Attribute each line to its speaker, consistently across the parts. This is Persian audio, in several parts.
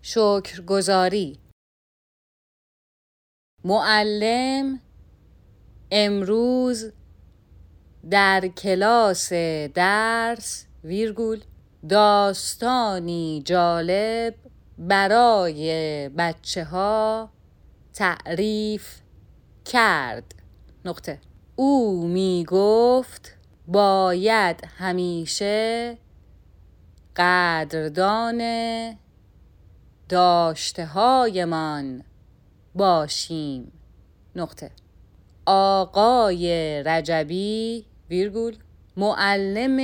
Speaker 1: شکرگزاری. معلم امروز در کلاس درس داستانی جالب برای بچه ها تعریف کرد. او می گفت باید همیشه قدردان داشته هایمان باشیم. آقای رجبی معلم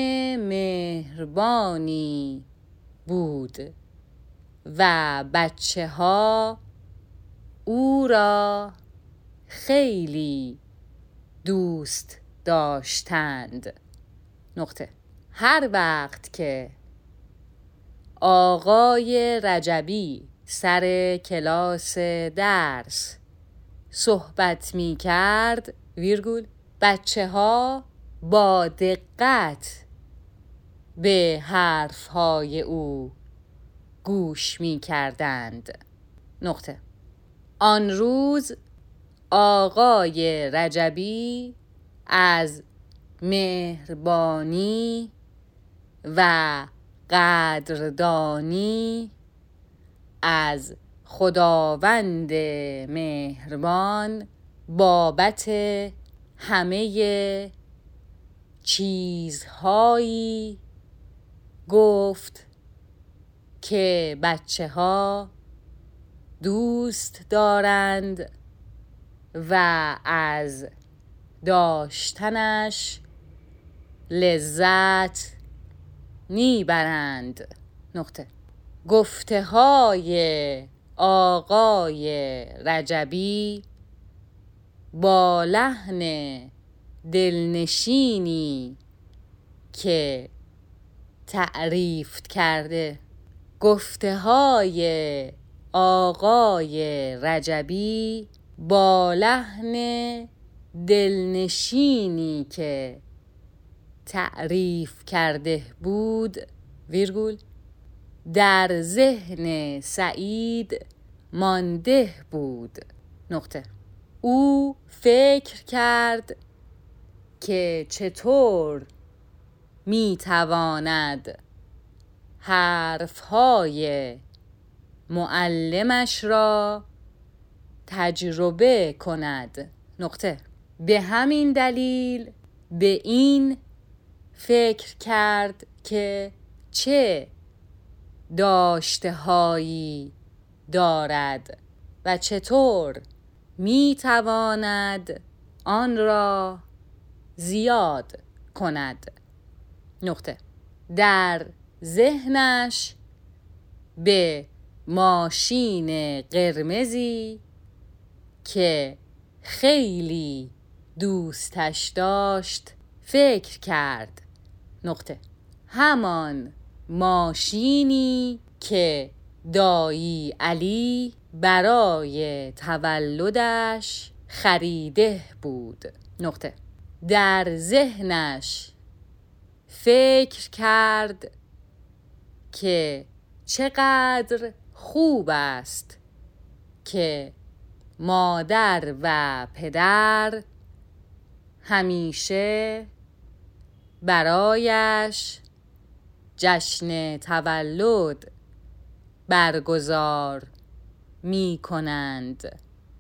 Speaker 1: مهربانی بود و بچه ها او را خیلی دوست داشتند. هر وقت که آقای رجبی سر کلاس درس صحبت می کرد بچه ها با دقت به حرفهای او گوش می کردند. آن روز آقای رجبی از مهربانی و قدردانی از خداوند مهربان بابت همه چیزهایی گفت که بچه ها دوست دارند و از داشتنش لذت میبرند. گفته های آقای رجبی با لحن دلنشینی که تعریف کرده گفته های آقای رجبی با لحن دلنشینی که تعریف کرده بود در ذهن سعید مانده بود. او فکر کرد که چطور میتواند حرفهای معلمش را تجربه کند. به همین دلیل به این فکر کرد که چه داشته هایی دارد و چطور میتواند آن را زیاد کند. در ذهنش به ماشین قرمزی که خیلی دوستش داشت فکر کرد. همان ماشینی که دایی علی برای تولدش خریده بود. در ذهنش فکر کرد که چقدر خوب است که مادر و پدر همیشه برایش جشن تولد برگزار می کنند،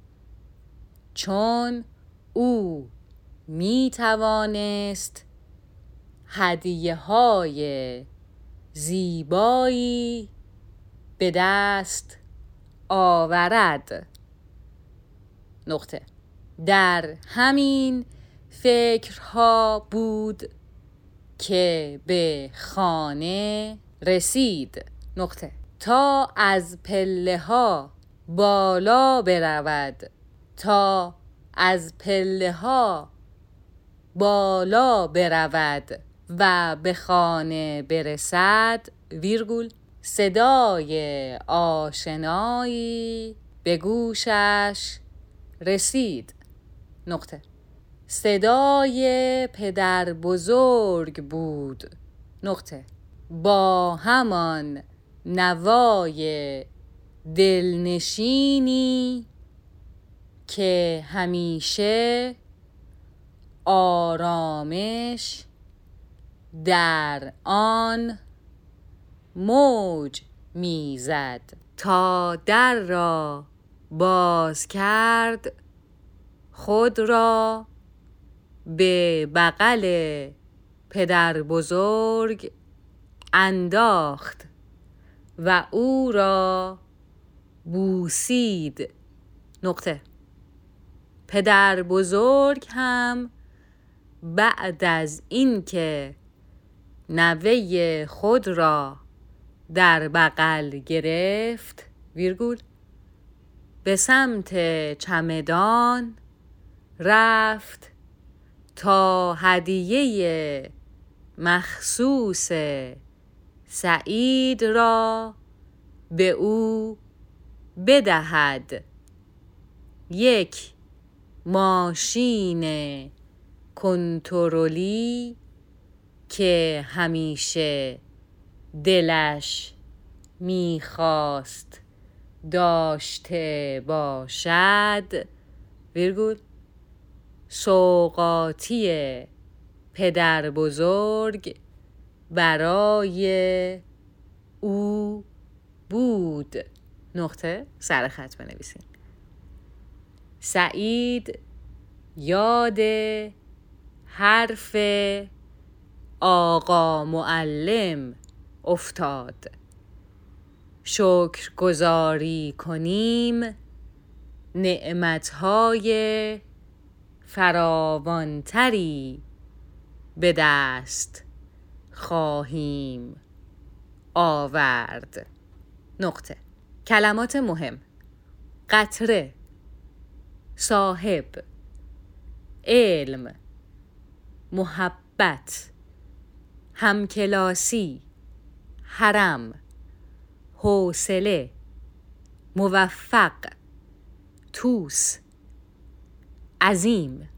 Speaker 1: چون او می توانست هدیه های زیبایی به دست آورد. در همین فکرها بود که به خانه رسید. تا از پله ها بالا برود و به خانه برسد صدای آشنایی به گوشش رسید. صدای پدر بزرگ بود. با همان نوای دلنشینی که همیشه آرامش در آن موج میزد. تا در را باز کرد خود را به بغل پدر بزرگ انداخت و او را بوسید. پدر بزرگ هم بعد از اینکه نوه خود را در بغل گرفت به سمت چمدان رفت تا هدیه مخصوص سعید را به او بدهد. یک ماشین کنترلی که همیشه دلش میخواست داشته باشد سوغاتی پدر بزرگ برای او بود. سرخط بنویسین. سعید یاد حرف آقا معلم افتاد. شکرگزاری کنیم نعمتهای فراوانتری به دست خواهیم آورد. کلمات مهم: قطره، صاحب، علم، محبت، همکلاسی، حرم، حوصله، موفق، توس، عظیم.